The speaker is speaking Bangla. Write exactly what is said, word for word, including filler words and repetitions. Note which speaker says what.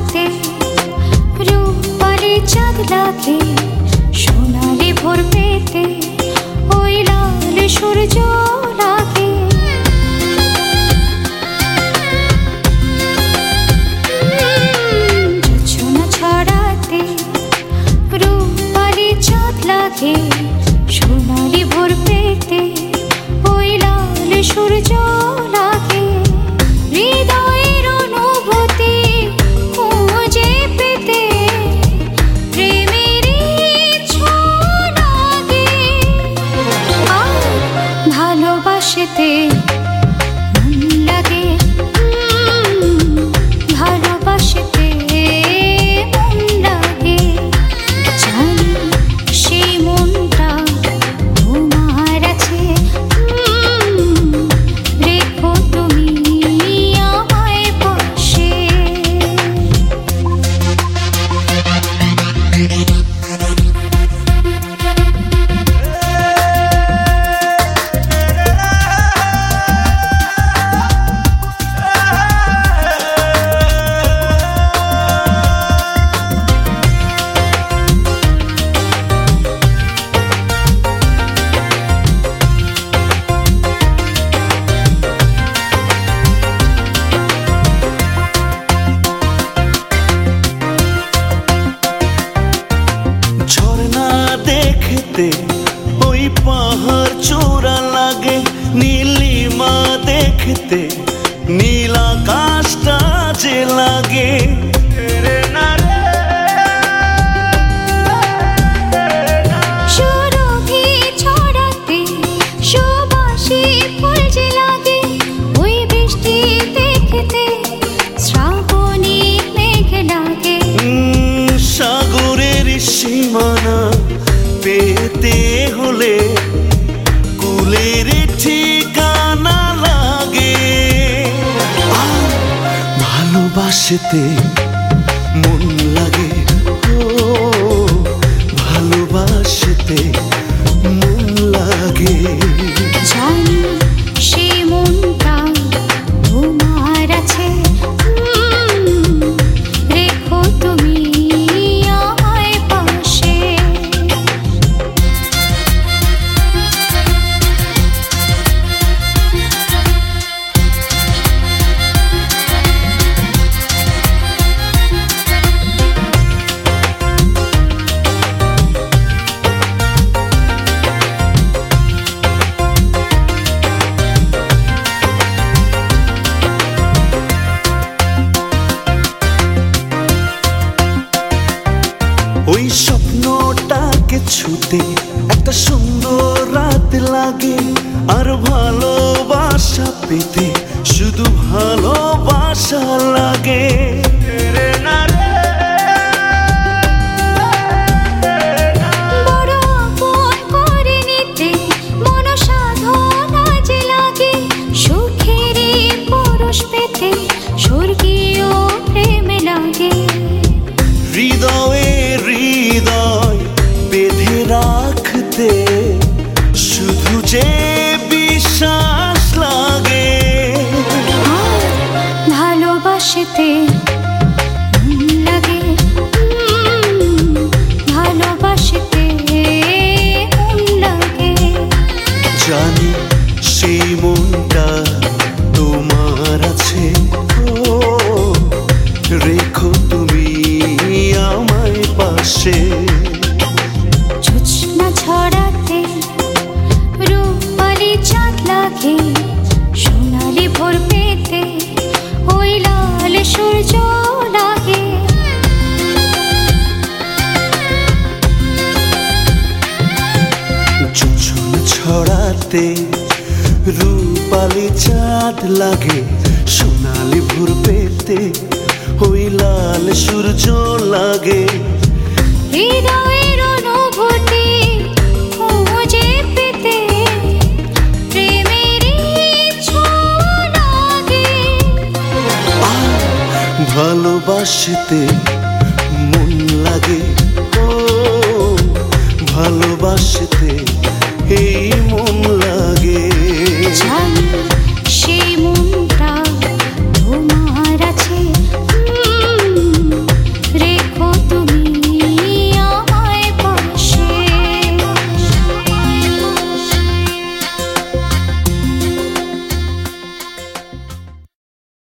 Speaker 1: ছড়াতে রূপালি চাঁদ লাগে সোনালি ভোর পেতে ওই লাল সূর্য লাগে জোছনা ছড়াতে রূপালি চাঁদ লাগে সোনালি ভোর পেতে ওই লাল সূর্য লাগে হৃদয়ের অনুভূতি খুঁজে পেতে প্রেমের ছোঁয়া লাগে আর ভালোবাসতে মন লাগে ভালোবাসতে মন লাগে জানি সেই মনটা তোমার আছে রেখো তুমি আমায় পাশে
Speaker 2: ওই পাহাড় চূড়া লাগে নীলিমা দেখতে নীল আকাশটা যে লাগে
Speaker 1: সুরভি ছড়াতে সুবাসী ফুল যে লাগে ওই বৃষ্টি দেখতে শ্রাবণী মেঘ লাগে
Speaker 2: সাগরের সীমানা পেতে হলে কুলের ঠিকানা লাগে ভালোবাসতে মন লাগে ও ভালোবাসতে মন লাগে
Speaker 1: জানি সেই মনটা তোমার আছে রেখো তুমি আমায় পাশে
Speaker 2: ওই স্বপ্নটাকে ছুতে একটা সুন্দর রাত লাগে আর ভালোবাসা পেতে শুধু ভালোবাসা লাগে
Speaker 1: বড় আপন করে নিতে মন সাধনা যে লাগে সুখের পরশ পেতে স্বর্গীয় প্রেম লাগে
Speaker 2: হৃদয়ে হৃদয় বেঁধে রাখতে শুধু যে বিশ্বাস লাগে
Speaker 1: ভালোবাসতে মন লাগে ভালোবাসতে মন লাগে
Speaker 2: জানি সেই মনটা তোমার আছে ও রেখো তুমি আমায় পাশে
Speaker 1: জোছনা ছড়াতে রূপালি চাঁদ লাগে সোনালি ভোর পেতে ওই লাল সূর্য লাগে
Speaker 2: জোছনা ছড়াতে রূপালি চাঁদ লাগে সোনালি ভোর পেতে ওই লাল সূর্য লাগে
Speaker 1: হৃদয়ের অনুভূতি খুঁজে পেতে প্রেমের ছোঁয়া লাগে
Speaker 2: ভালোবাসতে মন লাগে ও ভালোবাসতে এই মন লাগে
Speaker 1: জানি